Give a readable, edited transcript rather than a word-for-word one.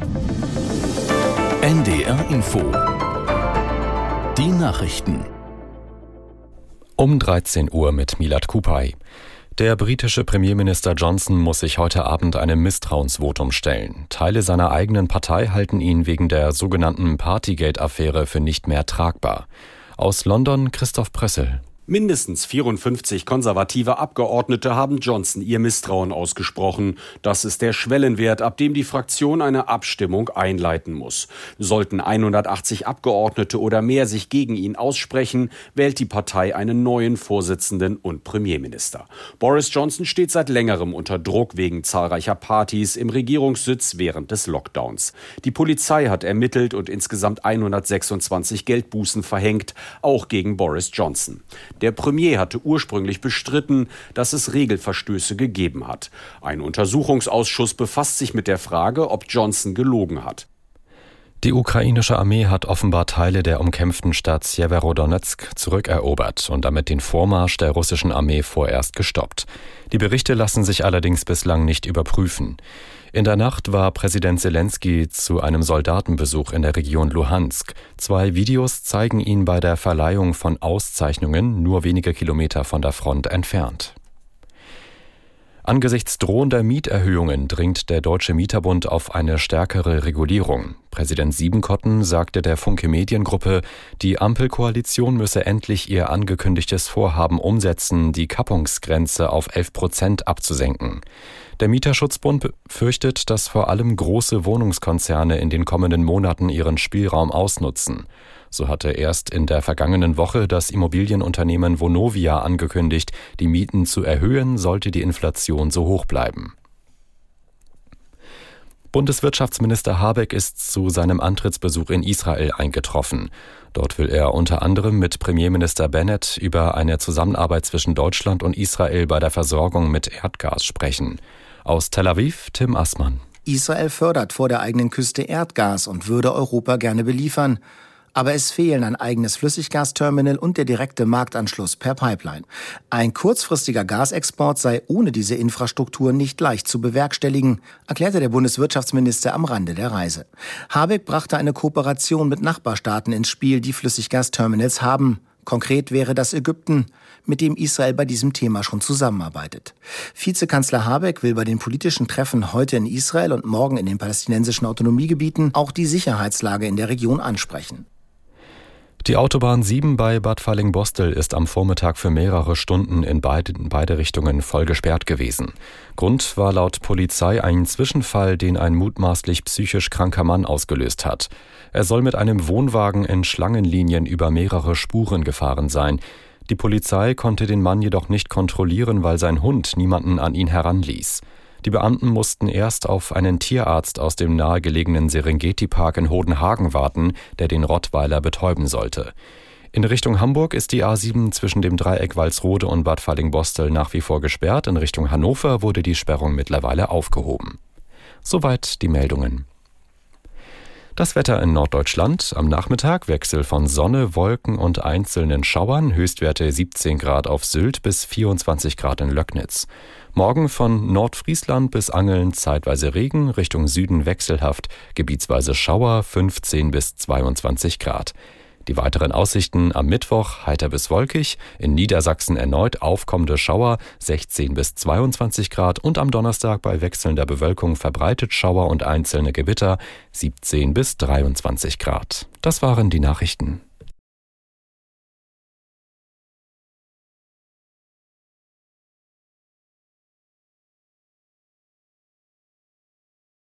NDR Info. Die Nachrichten. Um 13 Uhr mit Milad Kupay. Der britische Premierminister Johnson muss sich heute Abend einem Misstrauensvotum stellen. Teile seiner eigenen Partei halten ihn wegen der sogenannten Partygate-Affäre für nicht mehr tragbar. Aus London Christoph Prössel. Mindestens 54 konservative Abgeordnete haben Johnson ihr Misstrauen ausgesprochen. Das ist der Schwellenwert, ab dem die Fraktion eine Abstimmung einleiten muss. Sollten 180 Abgeordnete oder mehr sich gegen ihn aussprechen, wählt die Partei einen neuen Vorsitzenden und Premierminister. Boris Johnson steht seit längerem unter Druck wegen zahlreicher Partys im Regierungssitz während des Lockdowns. Die Polizei hat ermittelt und insgesamt 126 Geldbußen verhängt, auch gegen Boris Johnson. Der Premier hatte ursprünglich bestritten, dass es Regelverstöße gegeben hat. Ein Untersuchungsausschuss befasst sich mit der Frage, ob Johnson gelogen hat. Die ukrainische Armee hat offenbar Teile der umkämpften Stadt Sjewerodonezk zurückerobert und damit den Vormarsch der russischen Armee vorerst gestoppt. Die Berichte lassen sich allerdings bislang nicht überprüfen. In der Nacht war Präsident Selenskyj zu einem Soldatenbesuch in der Region Luhansk. 2 Videos zeigen ihn bei der Verleihung von Auszeichnungen nur wenige Kilometer von der Front entfernt. Angesichts drohender Mieterhöhungen dringt der Deutsche Mieterbund auf eine stärkere Regulierung. Präsident Siebenkotten sagte der Funke Mediengruppe, die Ampelkoalition müsse endlich ihr angekündigtes Vorhaben umsetzen, die Kappungsgrenze auf 11% abzusenken. Der Mieterschutzbund fürchtet, dass vor allem große Wohnungskonzerne in den kommenden Monaten ihren Spielraum ausnutzen. So hatte erst in der vergangenen Woche das Immobilienunternehmen Vonovia angekündigt, die Mieten zu erhöhen, sollte die Inflation so hoch bleiben. Bundeswirtschaftsminister Habeck ist zu seinem Antrittsbesuch in Israel eingetroffen. Dort will er unter anderem mit Premierminister Bennett über eine Zusammenarbeit zwischen Deutschland und Israel bei der Versorgung mit Erdgas sprechen. Aus Tel Aviv, Tim Assmann. Israel fördert vor der eigenen Küste Erdgas und würde Europa gerne beliefern. Aber es fehlen ein eigenes Flüssiggasterminal und der direkte Marktanschluss per Pipeline. Ein kurzfristiger Gasexport sei ohne diese Infrastruktur nicht leicht zu bewerkstelligen, erklärte der Bundeswirtschaftsminister am Rande der Reise. Habeck brachte eine Kooperation mit Nachbarstaaten ins Spiel, die Flüssiggasterminals haben. Konkret wäre das Ägypten, mit dem Israel bei diesem Thema schon zusammenarbeitet. Vizekanzler Habeck will bei den politischen Treffen heute in Israel und morgen in den palästinensischen Autonomiegebieten auch die Sicherheitslage in der Region ansprechen. Die Autobahn 7 bei Bad Fallingbostel ist am Vormittag für mehrere Stunden in beide Richtungen voll gesperrt gewesen. Grund war laut Polizei ein Zwischenfall, den ein mutmaßlich psychisch kranker Mann ausgelöst hat. Er soll mit einem Wohnwagen in Schlangenlinien über mehrere Spuren gefahren sein. Die Polizei konnte den Mann jedoch nicht kontrollieren, weil sein Hund niemanden an ihn heranließ. Die Beamten mussten erst auf einen Tierarzt aus dem nahegelegenen Serengeti-Park in Hodenhagen warten, der den Rottweiler betäuben sollte. In Richtung Hamburg ist die A7 zwischen dem Dreieck Walsrode und Bad Fallingbostel nach wie vor gesperrt. In Richtung Hannover wurde die Sperrung mittlerweile aufgehoben. Soweit die Meldungen. Das Wetter in Norddeutschland. Am Nachmittag Wechsel von Sonne, Wolken und einzelnen Schauern. Höchstwerte 17 Grad auf Sylt bis 24 Grad in Löcknitz. Morgen von Nordfriesland bis Angeln zeitweise Regen, Richtung Süden wechselhaft, gebietsweise Schauer 15 bis 22 Grad. Die weiteren Aussichten am Mittwoch heiter bis wolkig, in Niedersachsen erneut aufkommende Schauer 16 bis 22 Grad und am Donnerstag bei wechselnder Bewölkung verbreitet Schauer und einzelne Gewitter 17 bis 23 Grad. Das waren die Nachrichten.